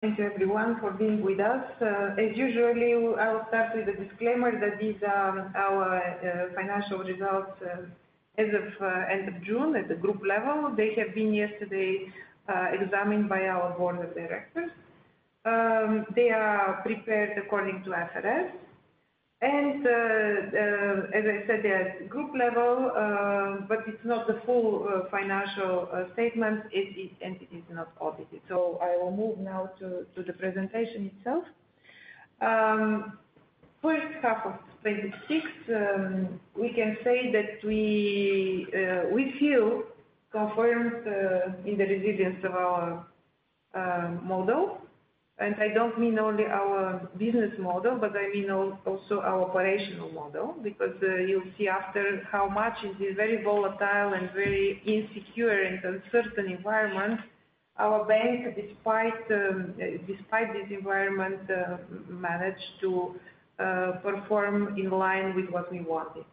Thank you everyone for being with us. As usually, I will start with a disclaimer that these are our financial results as of end of June at the group level. They have been yesterday examined by our board of directors. They are prepared according to IFRS. And as I said, they're at group level, but it's not the full financial statement, and it is not audited. So I will move now to the presentation itself. First half of 26, we can say that we feel confirmed in the resilience of our model. And I don't mean only our business model, but I mean also our operational model, because you'll see after how much in this very volatile and very insecure and uncertain environment, our bank, despite this environment, managed to perform in line with what we wanted.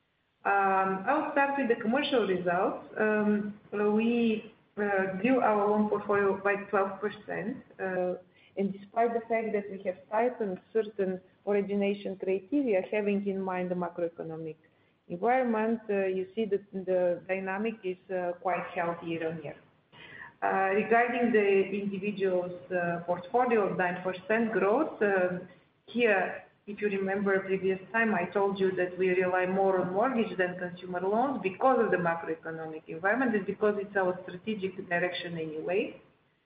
I'll start with the commercial results. We grew our loan portfolio by 12%. And despite the fact that we have tightened certain origination criteria, having in mind the macroeconomic environment, you see that the dynamic is quite healthy year on year. Regarding the individual's portfolio of 9% growth, here, if you remember previous time, I told you that we rely more on mortgage than consumer loans because of the macroeconomic environment and because it's our strategic direction anyway.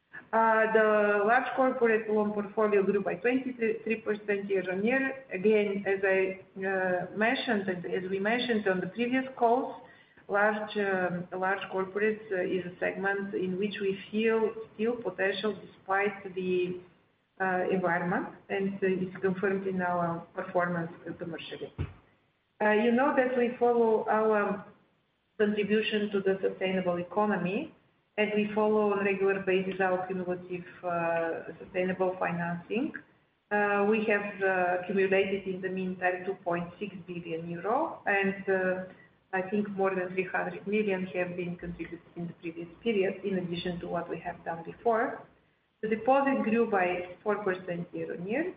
The large corporate loan portfolio grew by 23% year on year. Again, as I mentioned, and as we mentioned on the previous calls, large corporates is a segment in which we feel still potential despite the environment, and it's confirmed in our performance commercially. You know that we follow our contribution to the sustainable economy, and we follow on a regular basis our cumulative sustainable financing. We have accumulated in the meantime 2.6 billion euro, and I think more than 300 million have been contributed in the previous period, in addition to what we have done before. The deposit grew by 4% year on year.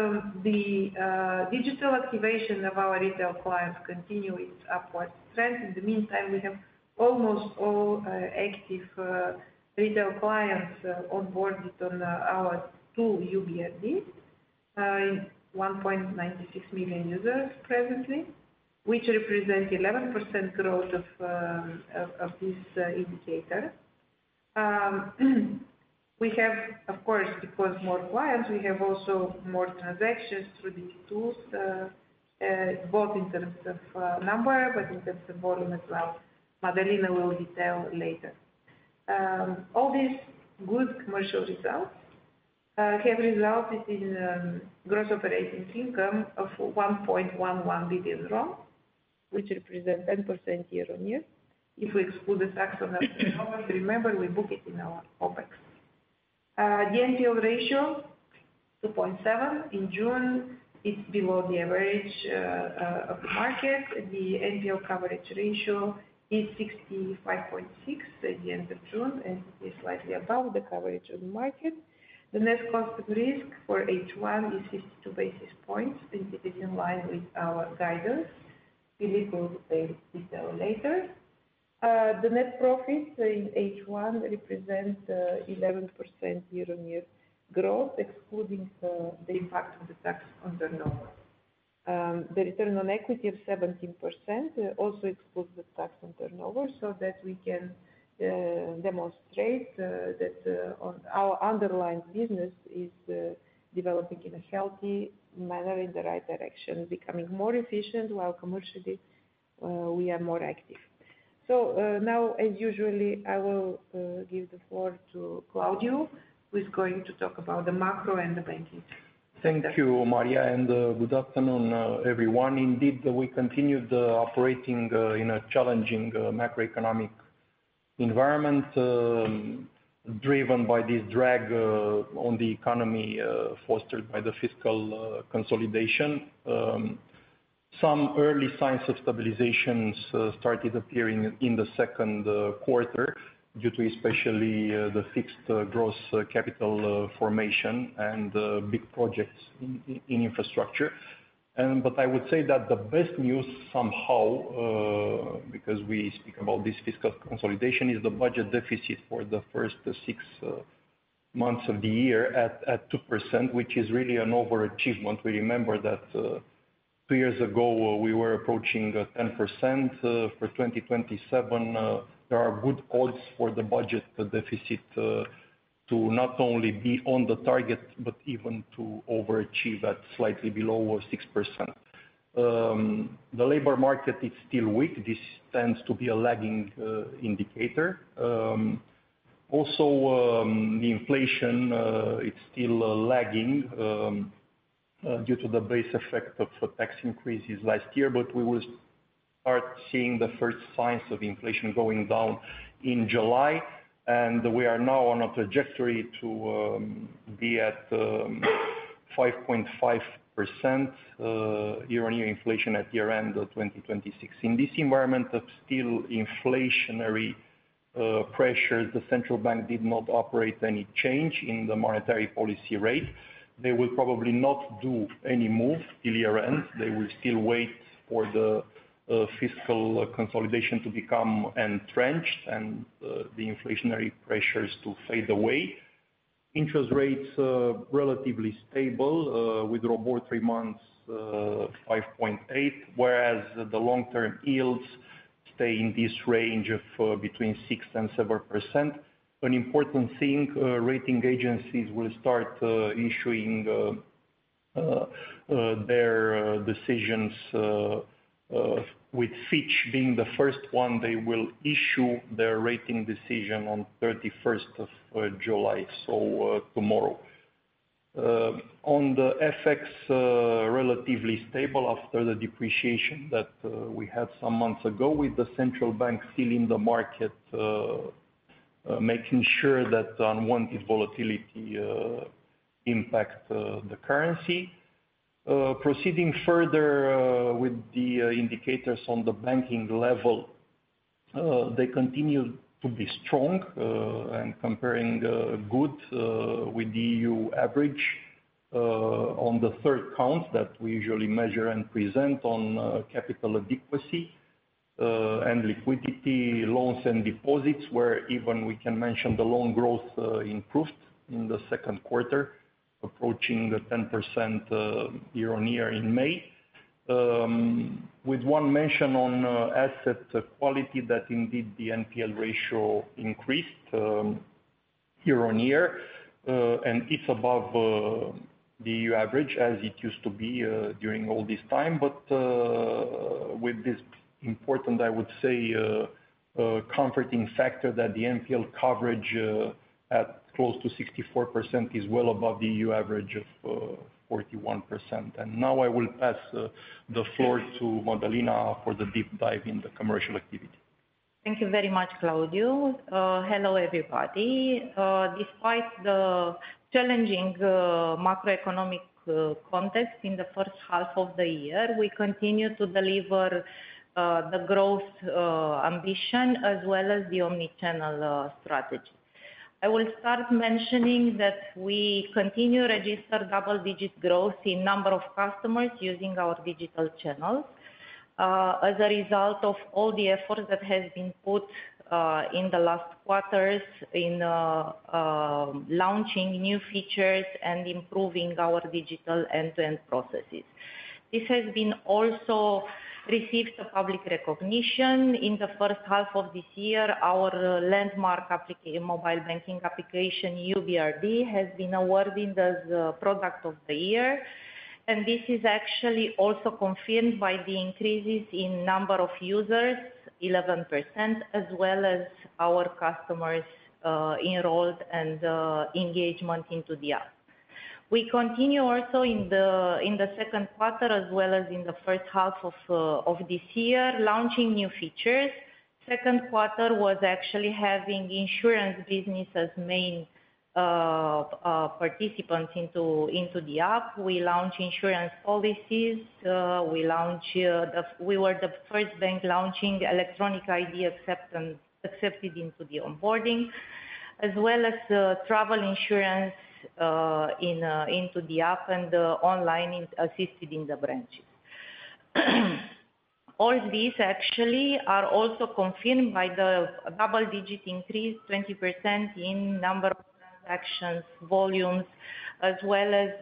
The digital activation of our retail clients continue its upward trend. In the meantime, we have almost all active retail clients onboarded on our tool UBRD, 1.96 million users presently, which represents 11% growth of this indicator. We have, of course, because more clients, we have also more transactions through these tools, both in terms of number, but in terms of volume as well. Madalina will detail later. All these good commercial results have resulted in gross operating income of 1.11 billion RON, which represents 10% year on year. If we exclude the tax on our turnover, remember we book it in our OPEX. The NPL ratio, 2.7 in June, it's below the average of the market. The NPL coverage ratio is 65.6 at the end of June, and it is slightly above the coverage of the market. The net cost of risk for H1 is 52 basis points, and it is in line with our guidance. Philippe will detail later. The net profit in H1 represents 11% year-on-year growth, excluding the impact of the tax on turnover. The return on equity of 17% also excludes the tax on turnover, so that we can demonstrate that on our underlying business is developing in a healthy manner in the right direction, becoming more efficient, while commercially we are more active. So now, as usually, I will give the floor to Claudiu, who is going to talk about the macro and the banking. Thank you, Maria, and good afternoon, everyone. Indeed, we continued operating in a challenging macroeconomic environment, driven by this drag on the economy fostered by the fiscal consolidation. Some early signs of stabilization started appearing in the second quarter, due to especially the fixed gross capital formation and big projects in infrastructure. But I would say that the best news somehow, because we speak about this fiscal consolidation, is the budget deficit for the first 6 months of the year at 2%, which is really an overachievement. We remember that 2 years ago we were approaching 10%. For 2027, there are good odds for the budget deficit to not only be on the target, but even to overachieve at slightly below 6%. The labor market is still weak. This tends to be a lagging indicator. Also, the inflation, it's still lagging due to the base effect of tax increases last year, but we will start seeing the first signs of inflation going down in July. And we are now on a trajectory to be at 5.5% year-on-year inflation at year-end 2026. In this environment of still inflationary pressures, the central bank did not operate any change in the monetary policy rate. They will probably not do any move till year-end. They will still wait for the fiscal consolidation to become entrenched and the inflationary pressures to fade away. Interest rates relatively stable with ROBOR 3 months 5.8, whereas the long-term yields stay in this range of between 6 and 7%. An important thing, rating agencies will start issuing their decisions with Fitch being the first one. They will issue their rating decision on 31st of July, so tomorrow. On the FX, relatively stable after the depreciation that we had some months ago, with the central bank still in the market, making sure that unwanted volatility impact the currency. Proceeding further with the indicators on the banking level, they continue to be strong and comparing good with the EU average on the third count that we usually measure and present on capital adequacy and liquidity, loans and deposits, where even we can mention the loan growth improved in the second quarter, approaching the 10% year-on-year in May. With one mention on asset quality, that indeed the NPL ratio increased year-on-year, and it's above the EU average as it used to be during all this time. But with this important, I would say, comforting factor that the NPL coverage at close to 64% is well above the EU average of 41%. And now I will pass the floor to Madalina for the deep dive in the commercial activity. Thank you very much, Claudiu. Hello, everybody. Despite the challenging macroeconomic context in the first half of the year, we continue to deliver the growth ambition as well as the omnichannel strategy. I will start mentioning that we continue to register double-digit growth in number of customers using our digital channels as a result of all the effort that has been put in the last quarters in launching new features and improving our digital end-to-end processes. This has been also received a public recognition. In the first half of this year, our landmark mobile banking application, UBRD, has been awarded as Product of the Year. And this is actually also confirmed by the increases in number of users, 11%, as well as our customers enrolled and engagement into the app. We continue also in the second quarter as well as in the first half of this year, launching new features. Second quarter was actually having insurance business as main participants into the app. We launched insurance policies. We were the first bank launching electronic ID acceptance accepted into the onboarding, as well as travel insurance into the app and online assisted in the branches. All these actually are also confirmed by the double-digit increase, 20% in number of transactions, volumes, as well as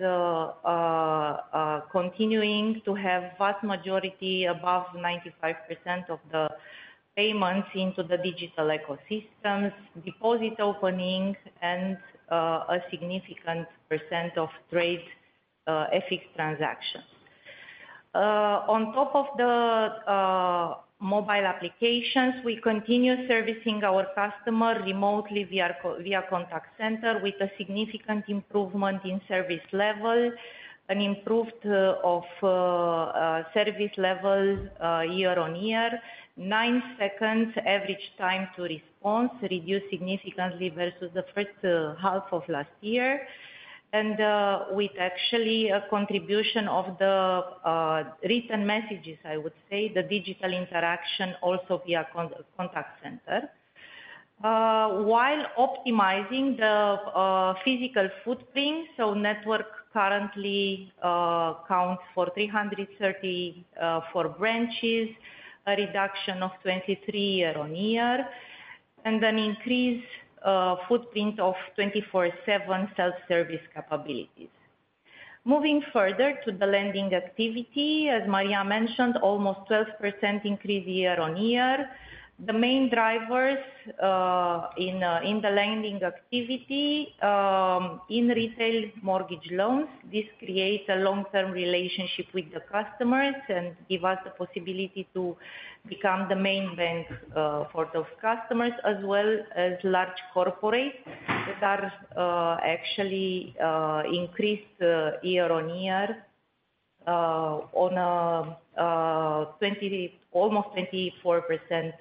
continuing to have vast majority above 95% of the payments into the digital ecosystems, deposit opening, and a significant percent of trade FX transactions. On top of the mobile applications, we continue servicing our customer remotely via contact center with a significant improvement in service level, an improved of service level year on year, 9 seconds average time to response, reduced significantly versus the first half of last year. And with actually a contribution of the written messages, I would say, the digital interaction also via contact center, while optimizing the physical footprint. So network currently counts for 334 branches, a reduction of 23 year on year, and an increase footprint of 24/7 self-service capabilities. Moving further to the lending activity, as Maria mentioned, almost 12% increase year on year. The main drivers in the lending activity in retail mortgage loans, this creates a long-term relationship with the customers and give us the possibility to become the main bank for those customers, as well as large corporates that are actually increased year on year on almost 24%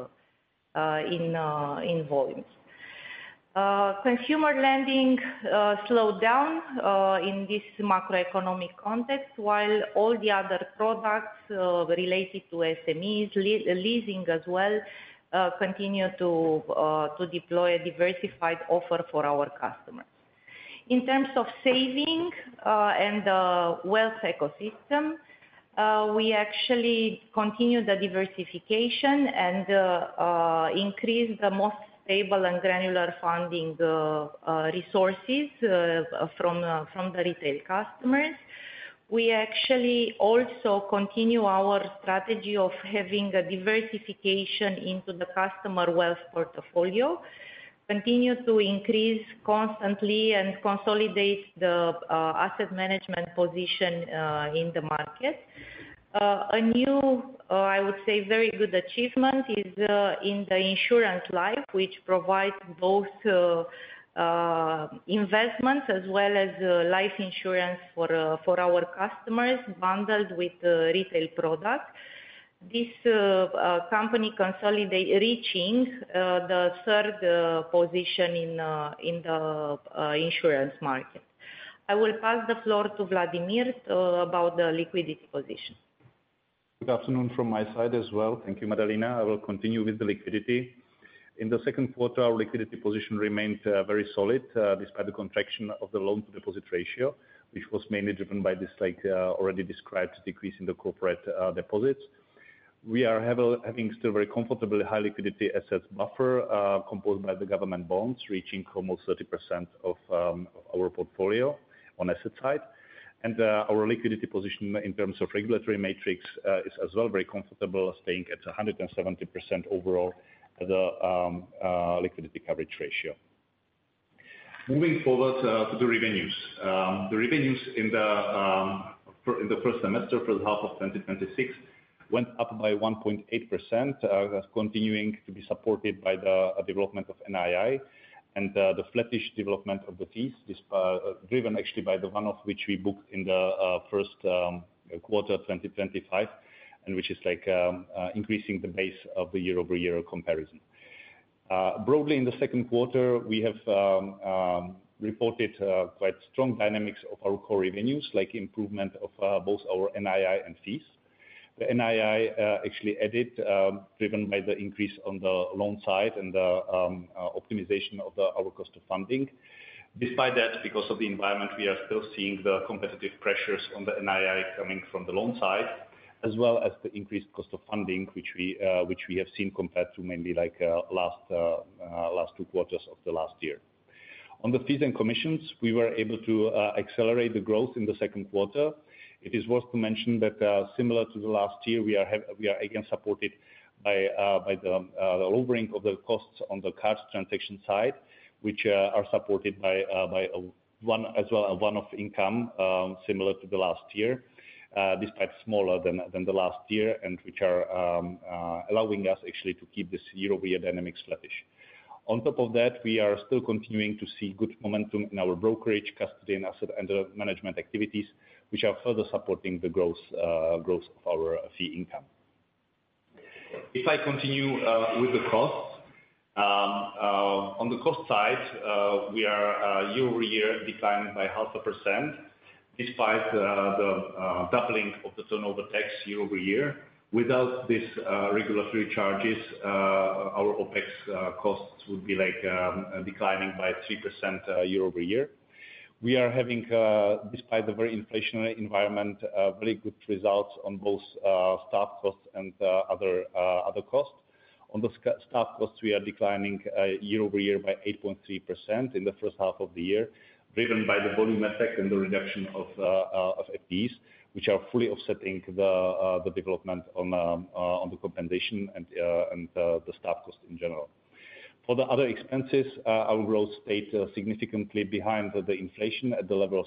in volumes. Consumer lending slowed down in this macroeconomic context, while all the other products related to SMEs, leasing as well, continue to deploy a diversified offer for our customers. In terms of saving and the wealth ecosystem, we actually continue the diversification and increase the most stable and granular funding resources from the retail customers. We actually also continue our strategy of having a diversification into the customer wealth portfolio, continue to increase constantly and consolidate the asset management position in the market. A new, I would say, very good achievement is in the insurance life, which provides both investments as well as life insurance for our customers bundled with retail products. This company reaching the third position in the insurance market. I will pass the floor to Vladimir about the liquidity position. Good afternoon from my side as well. Thank you, Madalina. I will continue with the liquidity. In the second quarter, our liquidity position remained very solid despite the contraction of the loan to deposit ratio, which was mainly driven by this, already described, decrease in the corporate deposits. We are having still very comfortable high liquidity assets buffer composed by the government bonds, reaching almost 30% of our portfolio on asset side. And our liquidity position in terms of regulatory matrix is as well very comfortable, staying at 170% overall as a liquidity coverage ratio. Moving forward to the revenues. The revenues in the first semester, first half of 2026, went up by 1.8%, continuing to be supported by the development of NII and the flattish development of the fees, driven actually by the one-off which we booked in the first quarter 2025, and which is increasing the base of the year-over-year comparison. Broadly, in the second quarter, we have reported quite strong dynamics of our core revenues, like improvement of both our NII and fees. The NII actually added, driven by the increase on the loan side and the optimization of our cost of funding. Despite that, because of the environment, we are still seeing the competitive pressures on the NII coming from the loan side, as well as the increased cost of funding, which we have seen compared to mainly like last 2 quarters of the last year. On the fees and commissions, we were able to accelerate the growth in the second quarter. It is worth to mention that similar to the last year, we are again supported by the lowering of the costs on the cards transaction side, which are supported by a one-off income similar to the last year, despite smaller than the last year, and which are allowing us actually to keep this year-over-year dynamics flattish. On top of that, we are still continuing to see good momentum in our brokerage, custody, and asset under management activities, which are further supporting the growth of our fee income. If I continue with the costs, on the cost side, we are year-over-year declining by 0.5%, despite the doubling of the turnover tax year-over-year. Without this regulatory charges, our OpEx costs would be like declining by 3% year-over-year. We are having, despite the very inflationary environment, very good results on both staff costs and other costs. On the staff costs, we are declining year-over-year by 8.3% in the first half of the year, driven by the volume effect and the reduction of FTEs, which are fully offsetting the development on the compensation and the staff cost in general. For the other expenses, our growth stayed significantly behind the inflation at the level of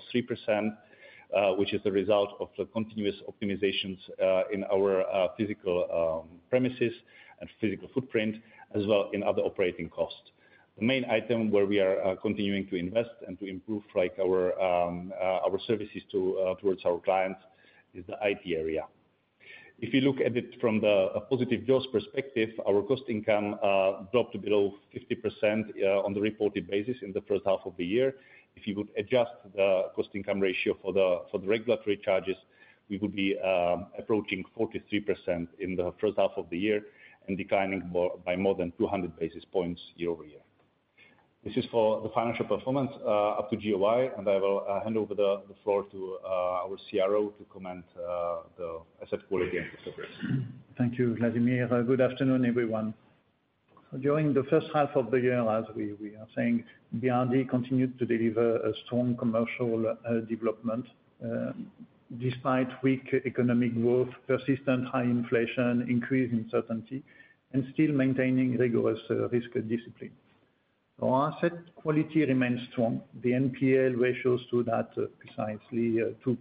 3%, which is the result of the continuous optimizations in our physical premises and physical footprint, as well in other operating costs. The main item where we are continuing to invest and to improve like our services towards our clients is the IT area. If you look at it from a positive jaws perspective, our cost income dropped to below 50% on the reported basis in the first half of the year. If you would adjust the cost income ratio for the regulatory charges, we would be approaching 43% in the first half of the year and declining by more than 200 basis points year-over-year. This is for the financial performance up to GOI, and I will hand over the floor to our CRO to comment the asset quality and cost of risk. Thank you, Vladimir. Good afternoon, everyone. During the first half of the year, as we are saying, BRD continued to deliver a strong commercial development, despite weak economic growth, persistent high inflation, increase in uncertainty, and still maintaining rigorous risk discipline. Our asset quality remains strong. The NPL ratio stood at precisely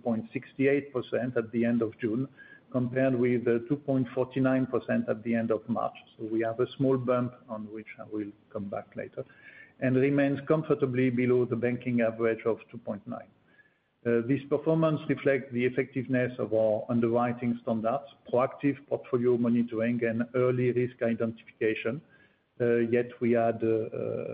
2.68% at the end of June, compared with 2.49% at the end of March. So we have a small bump on which I will come back later, and remains comfortably below the banking average of 2.9. This performance reflects the effectiveness of our underwriting standards, proactive portfolio monitoring, and early risk identification. Yet we had a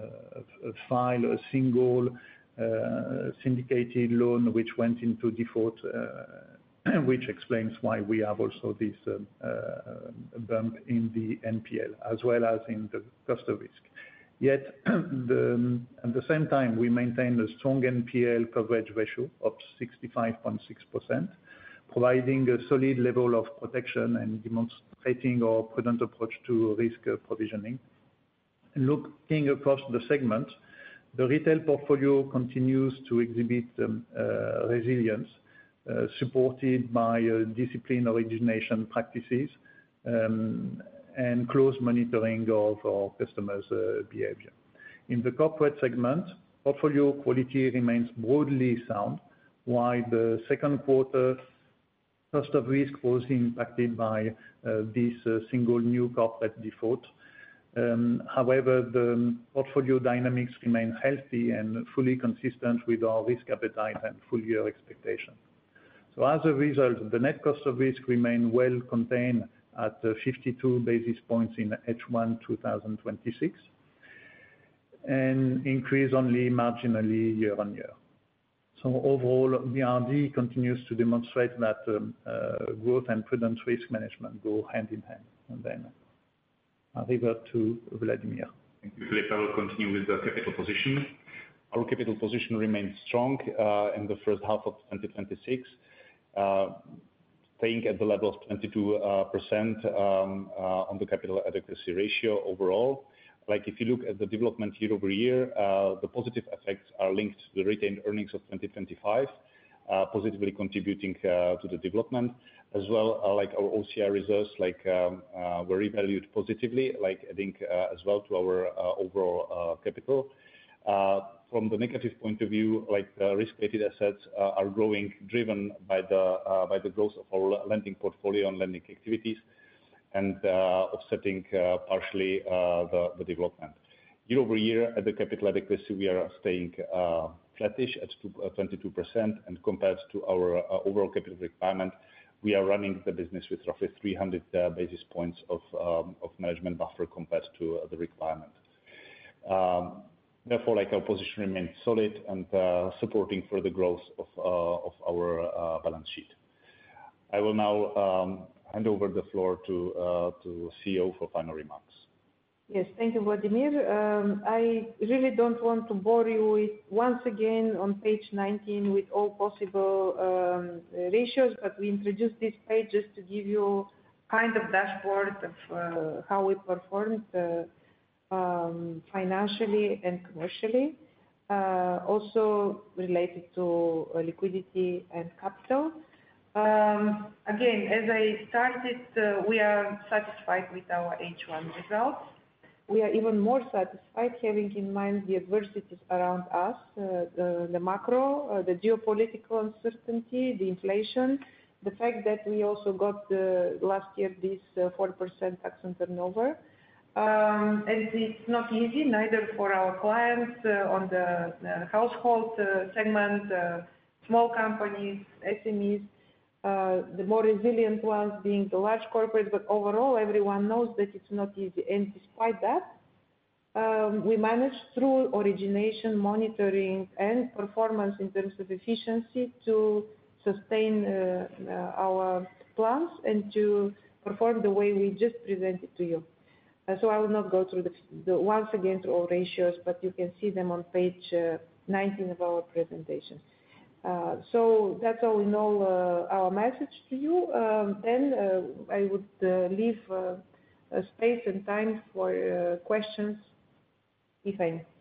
single syndicated loan which went into default, which explains why we have also this bump in the NPL as well as in the cost of risk. Yet at the same time, we maintain a strong NPL coverage ratio of 65.6%, providing a solid level of protection and demonstrating our prudent approach to risk provisioning. Looking across the segment, the retail portfolio continues to exhibit resilience, supported by disciplined origination practices and close monitoring of our customers' behavior. In the corporate segment, portfolio quality remains broadly sound, while the second quarter cost of risk was impacted by this single new corporate default. However, the portfolio dynamics remain healthy and fully consistent with our risk appetite and full year expectation. So as a result, the net cost of risk remain well contained at 52 basis points in H1 2026 and increase only marginally year on year. Overall, BRD continues to demonstrate that growth and prudent risk management go hand in hand. Then I'll revert to Vladimir. Thank you, Philippe. I will continue with the capital position. Our capital position remains strong in the first half of 2026, staying at the level of 22% on the capital adequacy ratio overall. If you look at the development year-over-year, the positive effects are linked to the retained earnings of 2025, positively contributing to the development. As well, our OCI reserves were revalued positively, adding as well to our overall capital. From the negative point of view, the risk-weighted assets are growing, driven by the growth of our lending portfolio and lending activities, and offsetting partially the development. Year-over-year, at the capital adequacy, we are staying flattish at 22%, and compared to our overall capital requirement, we are running the business with roughly 300 basis points of management buffer compared to the requirement. Therefore, our position remains solid and supporting further growth of our balance sheet. I will now hand over the floor to CEO for final remarks. Yes, thank you, Vladimir. I really don't want to bore you with, once again, on page 19 with all possible ratios, but we introduced this page just to give you kind of dashboard of how we performed financially and commercially, also related to liquidity and capital. Again, as I started, we are satisfied with our H1 results. We are even more satisfied having in mind the adversities around us, the macro, the geopolitical uncertainty, the inflation, the fact that we also got last year this 4% tax on turnover. And it's not easy, neither for our clients on the household segment, small companies, SMEs, the more resilient ones being the large corporates, but overall everyone knows that it's not easy. And despite that, we managed through origination, monitoring and performance in terms of efficiency to sustain our plans and to perform the way we just presented to you. So I will not go through once again through all ratios, but you can see them on page 19 of our presentation. So that's all in all our message to you. Then I would leave space and time for questions, if any.